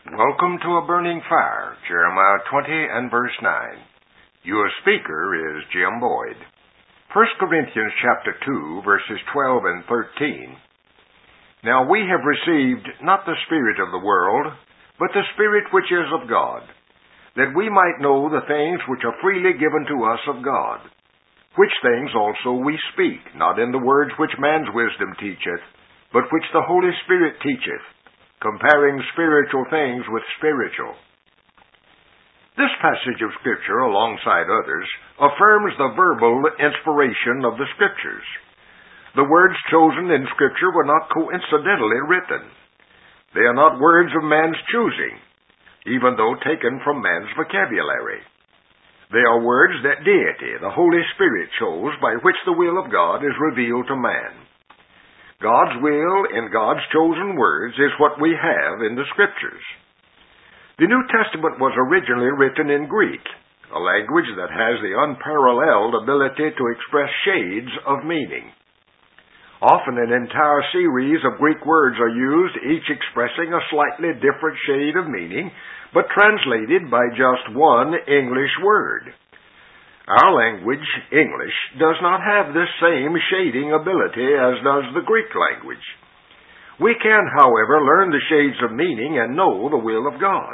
Welcome to a burning fire, Jeremiah 20 and verse 9. Your speaker is Jim Boyd. 1 Corinthians chapter 2, verses 12 and 13. Now we have received not the spirit of the world, but the Spirit which is of God, that we might know the things which are freely given to us of God. Which things also we speak, not in the words which man's wisdom teacheth, but which the Holy Spirit teacheth, comparing spiritual things with spiritual. This passage of Scripture, alongside others, affirms the verbal inspiration of the Scriptures. The words chosen in Scripture were not coincidentally written. They are not words of man's choosing, even though taken from man's vocabulary. They are words that deity, the Holy Spirit, chose by which the will of God is revealed to man. God's will in God's chosen words is what we have in the Scriptures. The New Testament was originally written in Greek, a language that has the unparalleled ability to express shades of meaning. Often an entire series of Greek words are used, each expressing a slightly different shade of meaning, but translated by just one English word. Our language, English, does not have this same shading ability as does the Greek language. We can, however, learn the shades of meaning and know the will of God.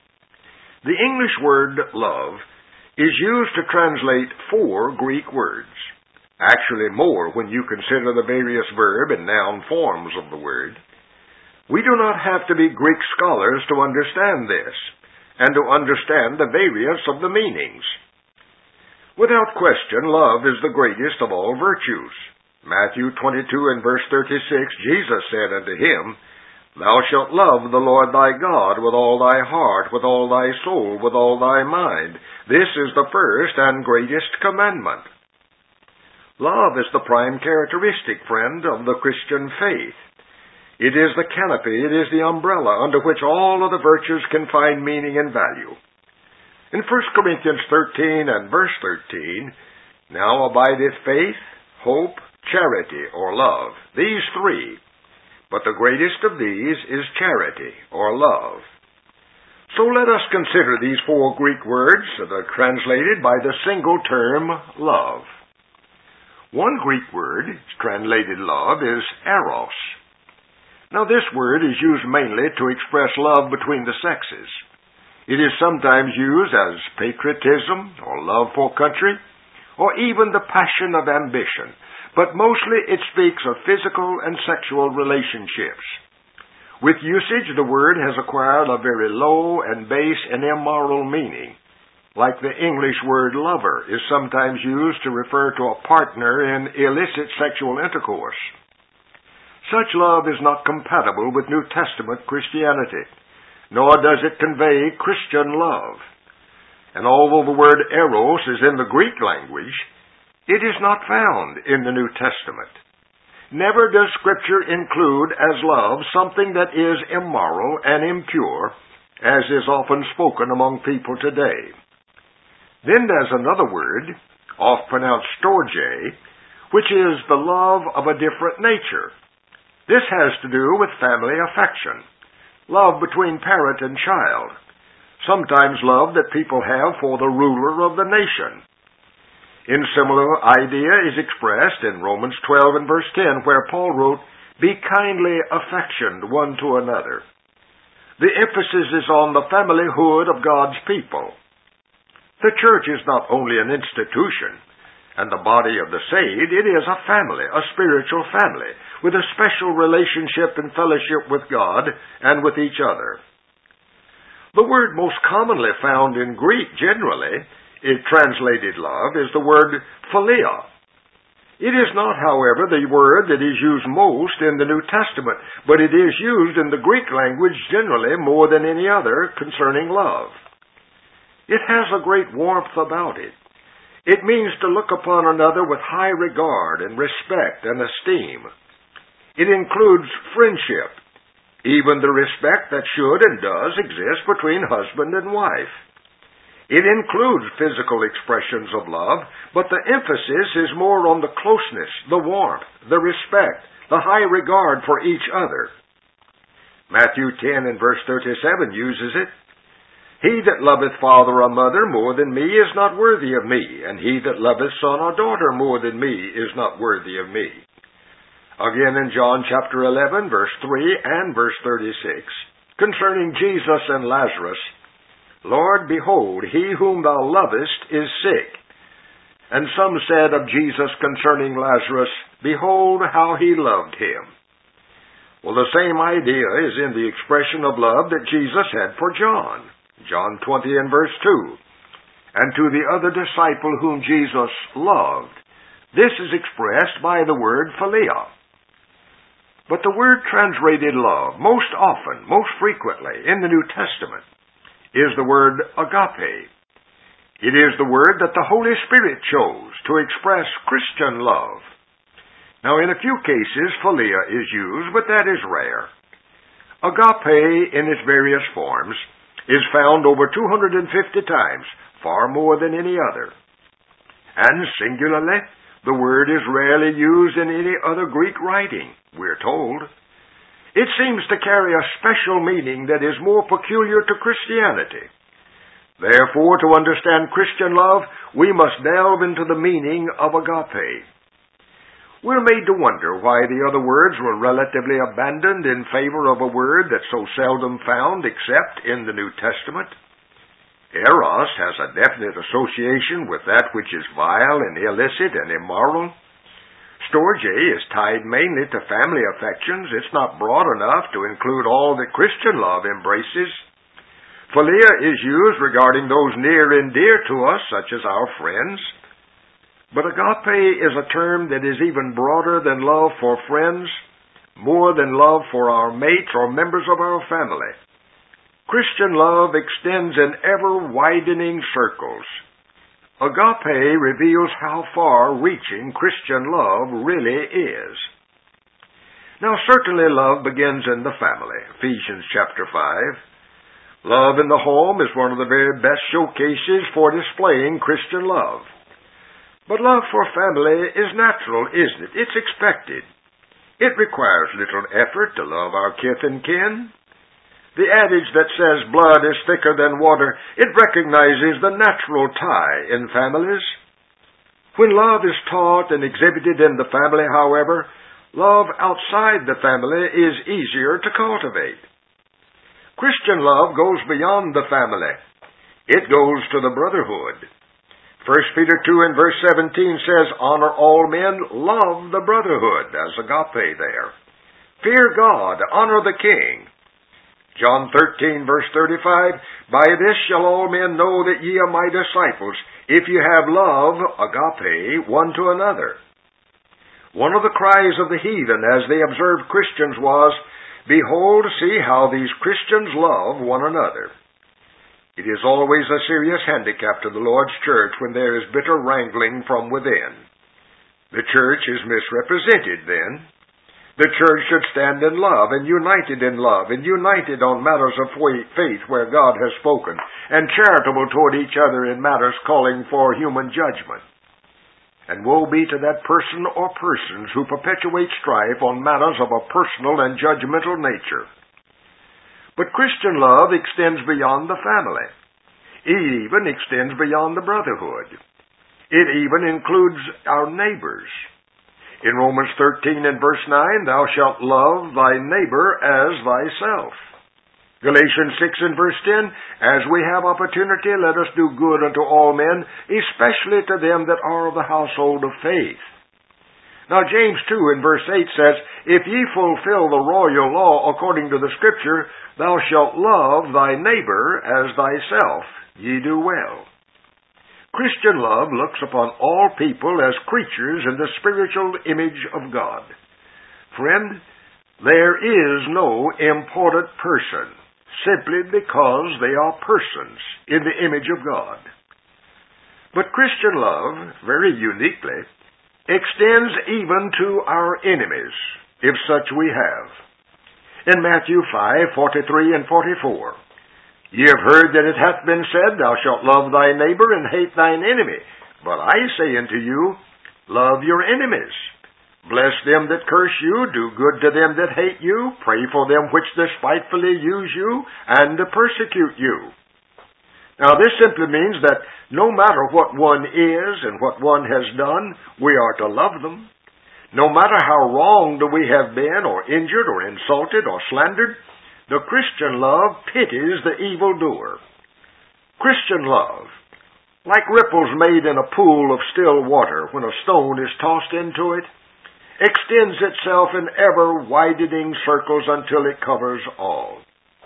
The English word love is used to translate 4 Greek words. Actually more when you consider the various verb and noun forms of the word. We do not have to be Greek scholars to understand this, and to understand the various of the meanings. Without question, love is the greatest of all virtues. Matthew 22 and verse 36, Jesus said unto him, Thou shalt love the Lord thy God with all thy heart, with all thy soul, with all thy mind. This is the first and greatest commandment. Love is the prime characteristic, friend, of the Christian faith. It is the canopy, it is the umbrella under which all of the virtues can find meaning and value. In 1 Corinthians 13 and verse 13, Now abideth faith, hope, charity, or love, these 3. But the greatest of these is charity, or love. So let us consider these 4 Greek words that are translated by the single term, love. One Greek word translated love is eros. Now this word is used mainly to express love between the sexes. It is sometimes used as patriotism or love for country, or even the passion of ambition, but mostly it speaks of physical and sexual relationships. With usage, the word has acquired a very low and base and immoral meaning, like the English word lover is sometimes used to refer to a partner in illicit sexual intercourse. Such love is not compatible with New Testament Christianity, nor does it convey Christian love. And although the word eros is in the Greek language, it is not found in the New Testament. Never does Scripture include as love something that is immoral and impure, as is often spoken among people today. Then there's another word, oft pronounced storge, which is the love of a different nature. This has to do with family affection. Love between parent and child. Sometimes love that people have for the ruler of the nation. In similar idea is expressed in Romans 12 and verse 10, where Paul wrote, Be kindly affectioned one to another. The emphasis is on the familyhood of God's people. The church is not only an institution and the body of the saved, it is a family, a spiritual family, with a special relationship and fellowship with God and with each other. The word most commonly found in Greek generally, translated love, is the word philia. It is not, however, the word that is used most in the New Testament, but it is used in the Greek language generally more than any other concerning love. It has a great warmth about it. It means to look upon another with high regard and respect and esteem. It includes friendship, even the respect that should and does exist between husband and wife. It includes physical expressions of love, but the emphasis is more on the closeness, the warmth, the respect, the high regard for each other. Matthew 10 and verse 37 uses it. He that loveth father or mother more than me is not worthy of me, and he that loveth son or daughter more than me is not worthy of me. Again in John chapter 11, verse 3 and verse 36, concerning Jesus and Lazarus, Lord, behold, he whom thou lovest is sick. And some said of Jesus concerning Lazarus, behold how he loved him. Well, the same idea is in the expression of love that Jesus had for John. John 20 and verse 2. And to the other disciple whom Jesus loved. This is expressed by the word philia. But the word translated love, most often, most frequently in the New Testament, is the word agape. It is the word that the Holy Spirit chose to express Christian love. Now, in a few cases, philia is used, but that is rare. Agape, in its various forms, is found over 250 times, far more than any other. And singularly, the word is rarely used in any other Greek writing, we're told. It seems to carry a special meaning that is more peculiar to Christianity. Therefore, to understand Christian love, we must delve into the meaning of agape. We're made to wonder why the other words were relatively abandoned in favor of a word that's so seldom found except in the New Testament. Eros has a definite association with that which is vile and illicit and immoral. Storge is tied mainly to family affections. It's not broad enough to include all that Christian love embraces. Philia is used regarding those near and dear to us, such as our friends. But agape is a term that is even broader than love for friends, more than love for our mates or members of our family. Christian love extends in ever-widening circles. Agape reveals how far-reaching Christian love really is. Now, certainly love begins in the family. Ephesians chapter 5. Love in the home is one of the very best showcases for displaying Christian love. But love for family is natural, isn't it? It's expected. It requires little effort to love our kith and kin. The adage that says blood is thicker than water, it recognizes the natural tie in families. When love is taught and exhibited in the family, however, love outside the family is easier to cultivate. Christian love goes beyond the family. It goes to the brotherhood. 1 Peter 2 and verse 17 says, honor all men, love the brotherhood, as agape there. Fear God, honor the king. John 13 verse 35, by this shall all men know that ye are my disciples, if ye have love, agape, one to another. One of the cries of the heathen as they observed Christians was, behold, see how these Christians love one another. It is always a serious handicap to the Lord's church when there is bitter wrangling from within. The church is misrepresented then. The church should stand in love and united on matters of faith where God has spoken, and charitable toward each other in matters calling for human judgment. And woe be to that person or persons who perpetuate strife on matters of a personal and judgmental nature. But Christian love extends beyond the family. It even extends beyond the brotherhood. It even includes our neighbors. In Romans 13 and verse 9, thou shalt love thy neighbor as thyself. Galatians 6 and verse 10, as we have opportunity, let us do good unto all men, especially to them that are of the household of faith. Now James 2 and verse 8 says, if ye fulfill the royal law according to the Scripture, thou shalt love thy neighbor as thyself, ye do well. Christian love looks upon all people as creatures in the spiritual image of God. Friend, there is no important person, simply because they are persons in the image of God. But Christian love, very uniquely, extends even to our enemies, if such we have. In Matthew 5:43 and 44, ye have heard that it hath been said, thou shalt love thy neighbor and hate thine enemy. But I say unto you, love your enemies. Bless them that curse you, do good to them that hate you, pray for them which despitefully use you, and persecute you. Now this simply means that no matter what one is and what one has done, we are to love them. No matter how wronged we have been, or injured, or insulted, or slandered, the Christian love pities the evildoer. Christian love, like ripples made in a pool of still water when a stone is tossed into it, extends itself in ever-widening circles until it covers all.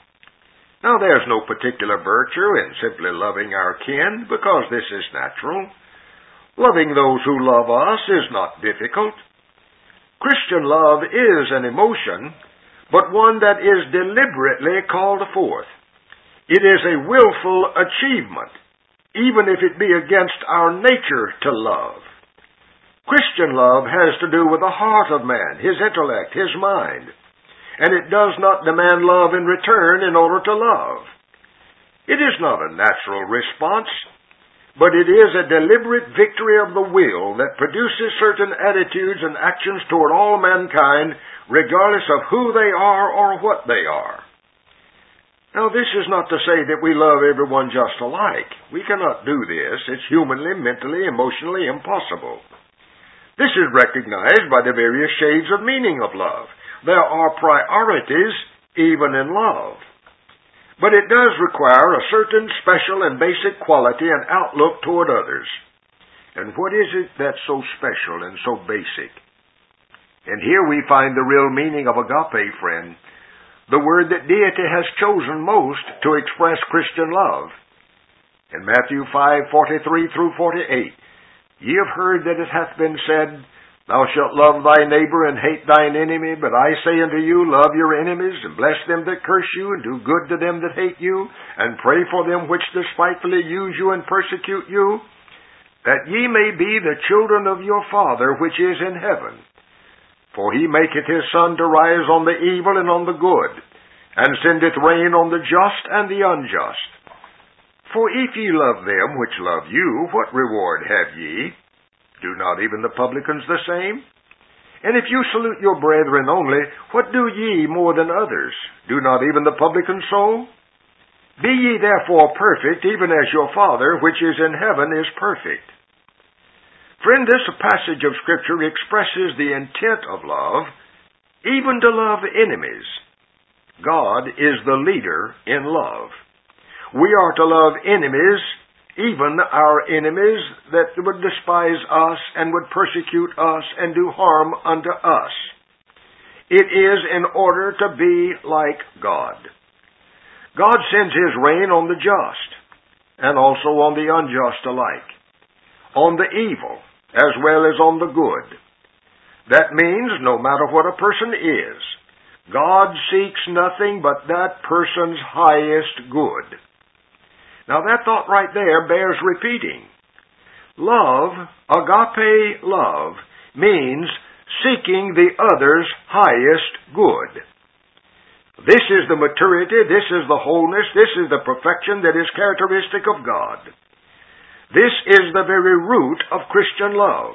Now there's no particular virtue in simply loving our kin, because this is natural. Loving those who love us is not difficult. Christian love is an emotion, but one that is deliberately called forth. It is a willful achievement, even if it be against our nature to love. Christian love has to do with the heart of man, his intellect, his mind, and it does not demand love in return in order to love. It is not a natural response, but it is a deliberate victory of the will that produces certain attitudes and actions toward all mankind, regardless of who they are or what they are. Now, this is not to say that we love everyone just alike. We cannot do this. It's humanly, mentally, emotionally impossible. This is recognized by the various shades of meaning of love. There are priorities even in love. But it does require a certain special and basic quality and outlook toward others. And what is it that's so special and so basic? And here we find the real meaning of agape, friend, the word that deity has chosen most to express Christian love. In Matthew 5:43 through 48, "Ye have heard that it hath been said, Thou shalt love thy neighbor and hate thine enemy. But I say unto you, love your enemies, and bless them that curse you, and do good to them that hate you, and pray for them which despitefully use you and persecute you, that ye may be the children of your Father which is in heaven. For he maketh his sun to rise on the evil and on the good, and sendeth rain on the just and the unjust. For if ye love them which love you, what reward have ye? Do not even the publicans the same? And if you salute your brethren only, what do ye more than others? Do not even the publicans so? Be ye therefore perfect, even as your Father which is in heaven is perfect." Friend, this passage of Scripture expresses the intent of love, even to love enemies. God is the leader in love. We are to love enemies, even our enemies that would despise us and would persecute us and do harm unto us. It is in order to be like God. God sends His rain on the just, and also on the unjust alike, on the evil as well as on the good. That means no matter what a person is, God seeks nothing but that person's highest good. Now that thought right there bears repeating. Love, agape love, means seeking the other's highest good. This is the maturity, this is the wholeness, this is the perfection that is characteristic of God. This is the very root of Christian love.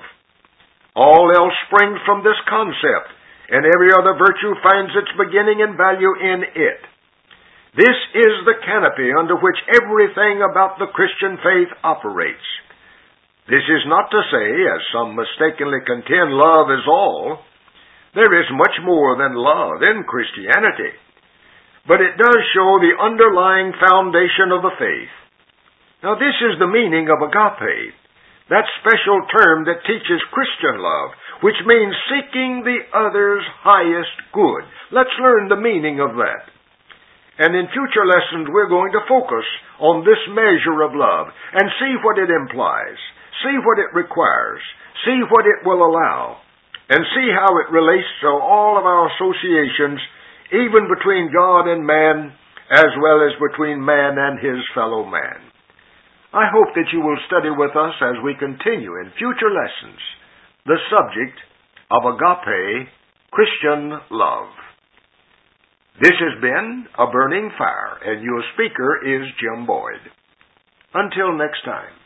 All else springs from this concept, and every other virtue finds its beginning and value in it. This is the canopy under which everything about the Christian faith operates. This is not to say, as some mistakenly contend, love is all. There is much more than love in Christianity. But it does show the underlying foundation of the faith. Now this is the meaning of agape, that special term that teaches Christian love, which means seeking the other's highest good. Let's learn the meaning of that. And in future lessons, we're going to focus on this measure of love and see what it implies, see what it requires, see what it will allow, and see how it relates to all of our associations, even between God and man, as well as between man and his fellow man. I hope that you will study with us as we continue in future lessons the subject of agape Christian love. This has been A Burning Fire, and your speaker is Jim Boyd. Until next time.